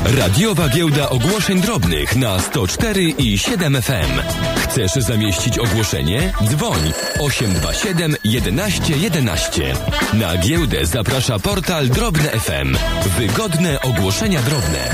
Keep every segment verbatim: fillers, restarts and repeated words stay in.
Radiowa giełda ogłoszeń drobnych na sto cztery i siedem F M. Chcesz zamieścić ogłoszenie? Dzwoń osiem dwa siedem jedenaście jedenaście. Na giełdę zaprasza portal Drobne F M. Wygodne ogłoszenia drobne.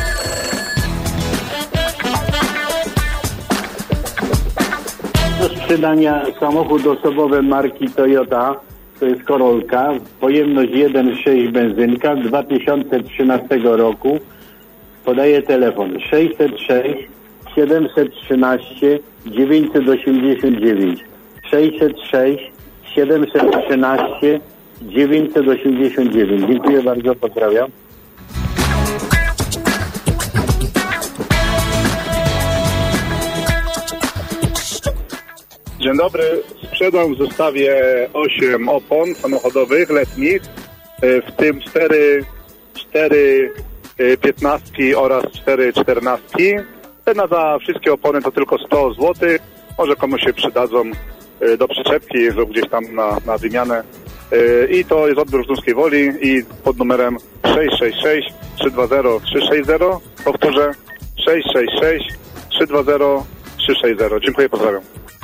Do sprzedania samochód osobowy marki Toyota, to jest Corolka, pojemność jeden przecinek sześć benzynka, dwa tysiące trzynastego roku. Podaję telefon sześćset sześć siedemset trzynaście dziewięćset osiemdziesiąt dziewięć. sześćset sześć siedemset trzynaście dziewięćset osiemdziesiąt dziewięć. Dziękuję bardzo, pozdrawiam. Dzień dobry, sprzedam w zestawie osiem opon samochodowych letnich, w tym cztery, cztery piętnastki oraz cztery czternastki. Cena za wszystkie opony to tylko sto złotych. Może komuś się przydadzą do przyczepki lub gdzieś tam na, na wymianę. I to jest odbiór z Dąskiej Woli i pod numerem sześć sześć sześć trzy dwa zero trzy sześć zero. Powtórzę sześć sześć sześć trzy dwa zero trzy sześć zero. Dziękuję, pozdrawiam.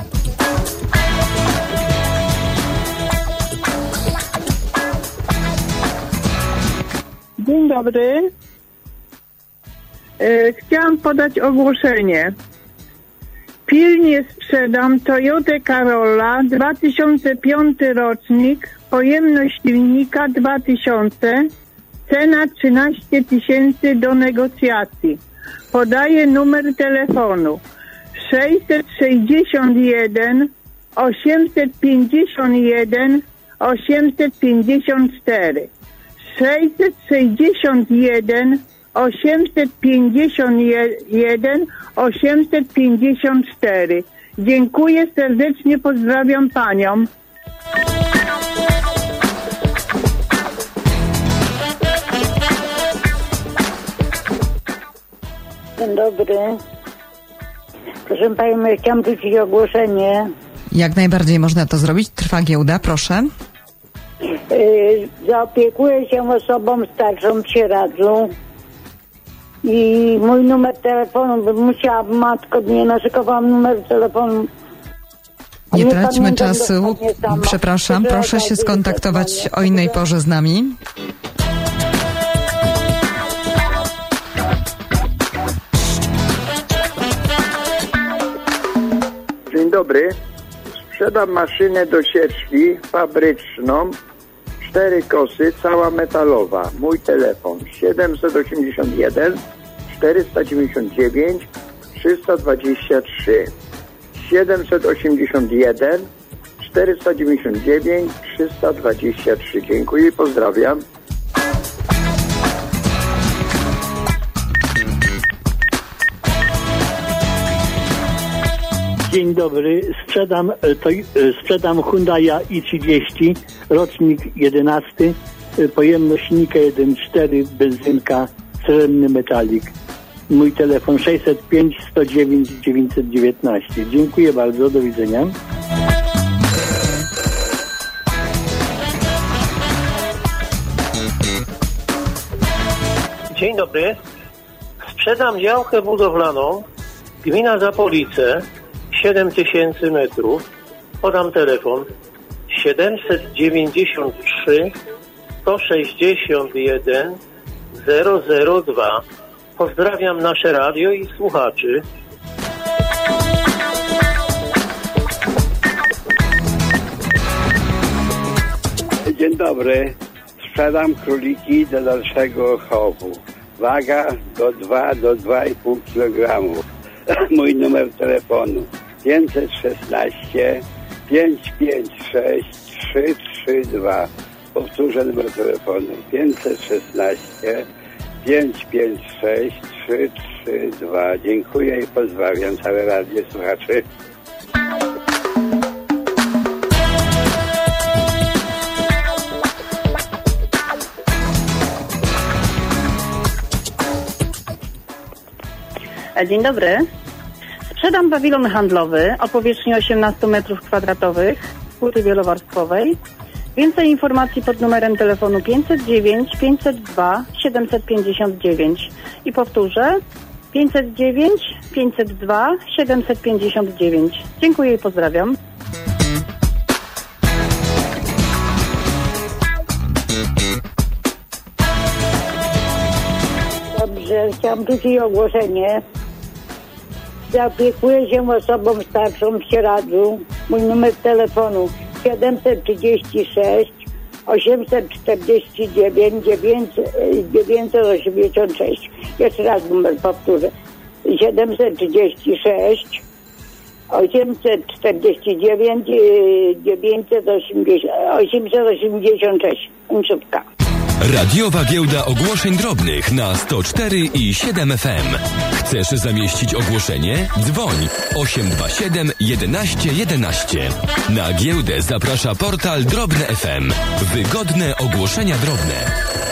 Dzień dobry. E, chciałam podać ogłoszenie. Pilnie sprzedam Toyotę Corolla, dwa tysiące piąty rocznik, pojemność silnika dwa tysiące, cena trzynaście tysięcy do negocjacji. Podaję numer telefonu sześćset sześćdziesiąt jeden osiemset pięćdziesiąt jeden osiemset pięćdziesiąt cztery. sześćset sześćdziesiąt jeden osiemset pięćdziesiąt jeden osiemset pięćdziesiąt cztery. Dziękuję serdecznie, pozdrawiam panią. Dzień dobry. Proszę Panią, ja chciałam wrócić ogłoszenie. Jak najbardziej można to zrobić. Trwa giełda, proszę. Yy, zaopiekuję się osobą starszą w Sieradzu i mój numer telefonu, bym musiała, matko, nie naszykowałam numer telefonu. Nie, nie traćmy pamiętam czasu. Przepraszam, proszę się skontaktować o innej porze z nami. Dzień dobry. Sprzedam maszynę do sieczki fabryczną, cztery kosy, cała metalowa. Mój telefon siedemset osiemdziesiąt jeden czterysta dziewięćdziesiąt dziewięć trzysta dwadzieścia trzy. siedemset osiemdziesiąt jeden czterysta dziewięćdziesiąt dziewięć trzysta dwadzieścia trzy. Dziękuję i pozdrawiam. Dzień dobry, sprzedam, to, sprzedam Hyundai i trzydzieści, rocznik jedenasty, pojemność silnika jeden przecinek cztery, benzynka, srebrny metalik. Mój telefon sześćset pięć sto dziewięć dziewięćset dziewiętnaście. Dziękuję bardzo, do widzenia. Dzień dobry, sprzedam działkę budowlaną, gmina Zapolice, siedem tysięcy metrów. Podam telefon siedemset dziewięćdziesiąt trzy sto sześćdziesiąt jeden zero zero dwa. Pozdrawiam nasze radio i słuchaczy. Dzień dobry. Sprzedam króliki do dalszego chowu. Waga do dwa do dwa i pół kilograma. Mój numer telefonu pięćset szesnaście pięćset pięćdziesiąt sześć trzy trzy dwa. Powtórzę numer telefonu pięćset szesnaście pięćset pięćdziesiąt sześć trzy trzy dwa. Dziękuję i pozdrawiam całe radio słuchaczy. Dzień dobry. Sprzedam pawilon handlowy o powierzchni osiemnaście metrów kwadratowych, płyty wielowarstwowej. Więcej informacji pod numerem telefonu pięćset dziewięć, pięćset dwa, siedemset pięćdziesiąt dziewięć. I powtórzę, pięćset dziewięć, pięćset dwa, siedemset pięćdziesiąt dziewięć. Dziękuję i pozdrawiam. Dobrze, chciałam wrócić ogłoszenie. Zaopiekuję się osobą starszą w Sieradzu. Mój numer telefonu siedemset trzydzieści sześć, osiemset czterdzieści dziewięć, dziewięćset osiemdziesiąt sześć. Jeszcze raz numer powtórzę. siedemset trzydzieści sześć, osiemset czterdzieści dziewięć, dziewięćset osiemdziesiąt sześć. Końcówka. Radiowa Giełda Ogłoszeń Drobnych na sto cztery i siedem F M. Chcesz zamieścić ogłoszenie? Dzwoń osiem dwa siedem, jedenaście jedenaście. Na giełdę zaprasza portal Drobne F M. Wygodne ogłoszenia drobne.